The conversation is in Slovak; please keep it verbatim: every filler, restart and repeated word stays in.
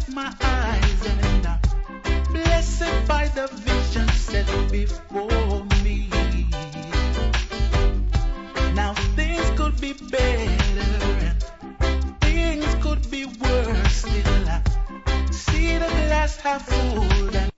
up my eyes and blessed by the vision set before me.